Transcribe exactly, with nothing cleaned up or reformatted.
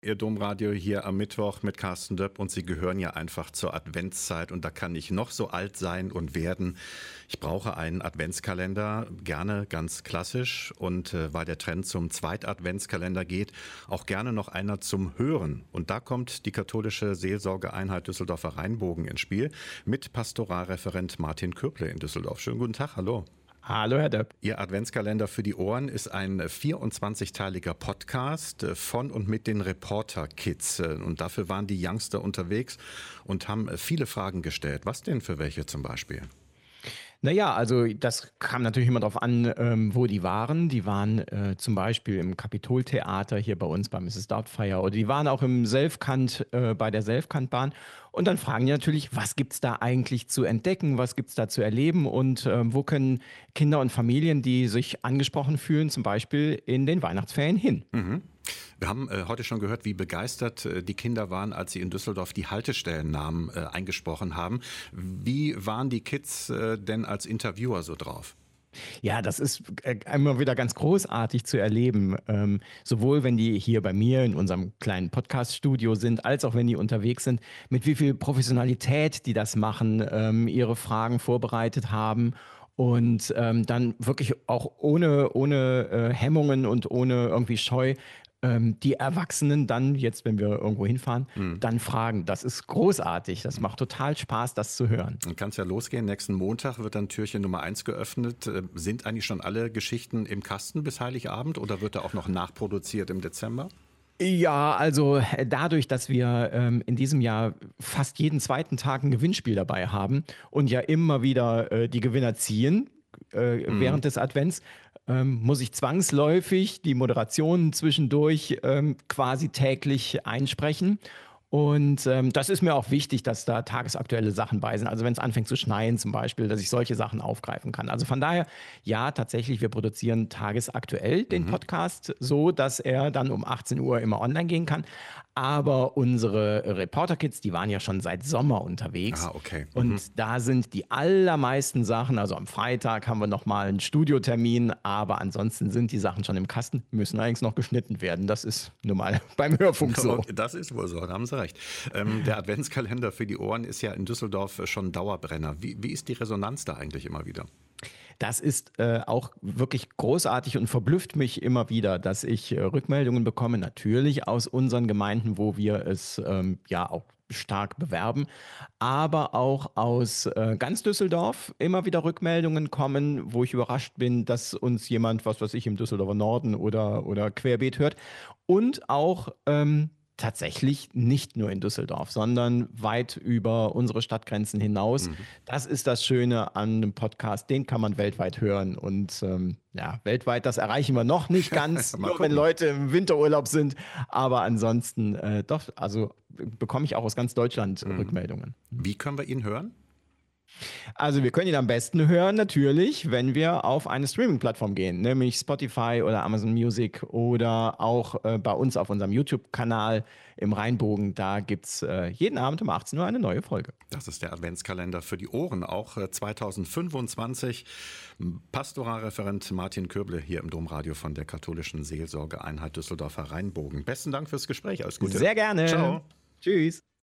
Ihr Domradio hier am Mittwoch mit Carsten Döpp und Sie gehören ja einfach zur Adventszeit und da kann ich noch so alt sein und werden. Ich brauche einen Adventskalender, gerne ganz klassisch und äh, weil der Trend zum Zweitadventskalender geht, auch gerne noch einer zum Hören. Und da kommt die katholische Seelsorgeeinheit Düsseldorfer Rheinbogen ins Spiel mit Pastoralreferent Martin Köble in Düsseldorf. Schönen guten Tag, hallo. Hallo, Herr Döpp. Ihr Adventskalender für die Ohren ist ein vierundzwanzigteiliger Podcast von und mit den Reporter-Kids. Und dafür waren die Youngster unterwegs und haben viele Fragen gestellt. Was denn für welche zum Beispiel? Naja, also das kam natürlich immer darauf an, ähm, wo die waren. Die waren äh, zum Beispiel im Kapitoltheater hier bei uns bei Misses Doubtfire oder die waren auch im Selfkant äh, bei der Selfkantbahn. Und dann fragen die natürlich, was gibt's da eigentlich zu entdecken, was gibt's da zu erleben und ähm, wo können Kinder und Familien, die sich angesprochen fühlen, zum Beispiel in den Weihnachtsferien hin? Mhm. Wir haben äh, heute schon gehört, wie begeistert äh, die Kinder waren, als sie in Düsseldorf die Haltestellennamen äh, eingesprochen haben. Wie waren die Kids äh, denn als Interviewer so drauf? Ja, das ist äh, immer wieder ganz großartig zu erleben. Ähm, sowohl wenn die hier bei mir in unserem kleinen Podcast-Studio sind, als auch wenn die unterwegs sind, mit wie viel Professionalität die das machen, ähm, ihre Fragen vorbereitet haben und ähm, dann wirklich auch ohne, ohne äh, Hemmungen und ohne irgendwie Scheu ähm, die Erwachsenen dann, jetzt wenn wir irgendwo hinfahren, Mhm. dann fragen. Das ist großartig. Das macht total Spaß, das zu hören. Dann kann es ja losgehen. Nächsten Montag wird dann Türchen Nummer eins geöffnet. Äh, Sind eigentlich schon alle Geschichten im Kasten bis Heiligabend oder wird da auch noch nachproduziert im Dezember? Ja, also äh, dadurch, dass wir ähm, in diesem Jahr fast jeden zweiten Tag ein Gewinnspiel dabei haben und ja immer wieder äh, die Gewinner ziehen äh, Mhm. während des Advents, ähm, muss ich zwangsläufig die Moderationen zwischendurch ähm, quasi täglich einsprechen. Und ähm, das ist mir auch wichtig, dass da tagesaktuelle Sachen bei sind. Also wenn es anfängt zu schneien zum Beispiel, dass ich solche Sachen aufgreifen kann. Also von daher, ja, tatsächlich, wir produzieren tagesaktuell den Mhm. Podcast so, dass er dann um achtzehn Uhr immer online gehen kann. Aber unsere Reporter-Kids, die waren ja schon seit Sommer unterwegs. Ah, okay. Mhm. Und da sind die allermeisten Sachen, also am Freitag haben wir nochmal einen Studiotermin, aber ansonsten sind die Sachen schon im Kasten, müssen allerdings noch geschnitten werden. Das ist nun mal beim Hörfunk so. Okay, das ist wohl so, da haben Sie recht. Ähm, der Adventskalender für die Ohren ist ja in Düsseldorf schon Dauerbrenner. Wie, wie ist die Resonanz da eigentlich immer wieder? Das ist äh, auch wirklich großartig und verblüfft mich immer wieder, dass ich äh, Rückmeldungen bekomme, natürlich aus unseren Gemeinden, wo wir es ähm, ja auch stark bewerben, aber auch aus äh, ganz Düsseldorf immer wieder Rückmeldungen kommen, wo ich überrascht bin, dass uns jemand, was weiß ich, im Düsseldorfer Norden oder, oder querbeet hört und auch ähm, tatsächlich nicht nur in Düsseldorf, sondern weit über unsere Stadtgrenzen hinaus. Mhm. Das ist das Schöne an einem Podcast, den kann man weltweit hören. Und ähm, ja, weltweit, das erreichen wir noch nicht ganz, Mal nur wenn gucken. Leute im Winterurlaub sind. Aber ansonsten äh, doch, also bekomme ich auch aus ganz Deutschland Mhm. Rückmeldungen. Wie können wir ihn hören? Also wir können ihn am besten hören natürlich, wenn wir auf eine Streaming-Plattform gehen, nämlich Spotify oder Amazon Music oder auch äh, bei uns auf unserem YouTube-Kanal im Rheinbogen. Da gibt's äh, jeden Abend um achtzehn Uhr eine neue Folge. Das ist der Adventskalender für die Ohren, auch äh, zweitausendfünfundzwanzig. Pastoralreferent Martin Köble hier im Domradio von der katholischen Seelsorgeeinheit Düsseldorfer Rheinbogen. Besten Dank fürs Gespräch, alles Gute. Sehr gerne. Ciao. Tschüss.